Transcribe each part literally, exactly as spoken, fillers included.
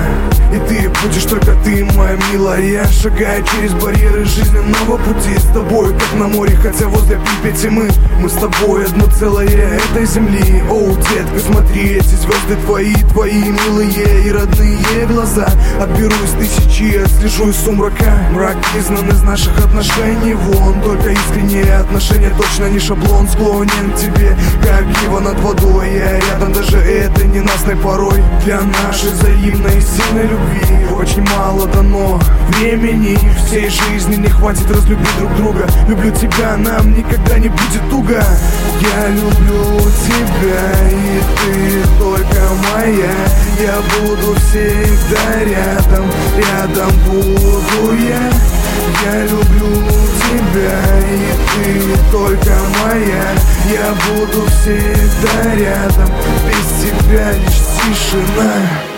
И ты будешь только ты, моя милая. Шагая через барьеры жизненного пути с тобой, как на море, хотя возле Припяти мы Мы с тобой одно целое этой земли. Оу, детка, смотри, эти звезды твои, твои милые и родные глаза. Отберусь тысячи, отслежу из сумрака мрак изгнан из наших отношений. Вон, только искренние отношения, точно не шаблон. Склонен к тебе, как ива над водой. Я рядом, даже этой ненастной порой. Для нашей взаимной сильной любви очень мало дано времени. Всей жизни не хватит разлюбить друг друга. Люблю тебя, нам никогда не будет туго. Я люблю тебя, и ты только моя. Я буду всегда рядом, рядом буду я. Я люблю тебя, и ты только моя. Я буду всегда рядом, без тебя лишь тишина.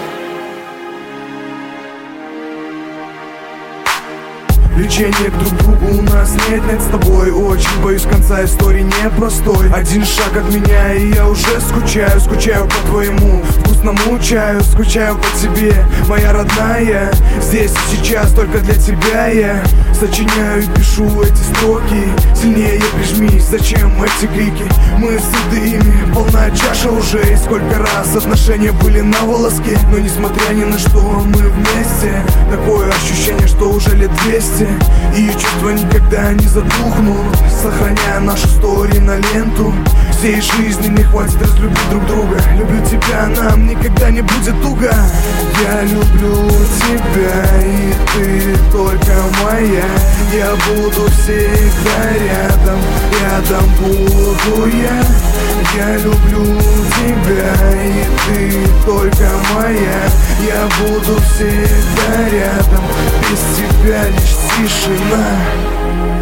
Влечение к друг другу у нас нет, нет с тобой. Очень боюсь конца истории непростой. Один шаг от меня, и я уже скучаю. Скучаю по твоему вкусному чаю. Скучаю по тебе, моя родная. Здесь и сейчас только для тебя я сочиняю и пишу эти строки. Сильнее прижмись, зачем эти крики? Мы сыты ими, полна чаша уже. И сколько раз отношения были на волоске. Но несмотря ни на что, мы вместе. Такое ощущение, что уже лет двести. И чувства никогда не затухнут, сохраняя наши истории на ленту. Всей жизни не хватит разлюбить друг друга. Люблю тебя, нам никогда не будет туго. Я люблю тебя, и ты только моя. Я буду всегда рядом, рядом буду я. Я люблю тебя, и ты только моя. Я буду всегда рядом, без тебя лишь тишина.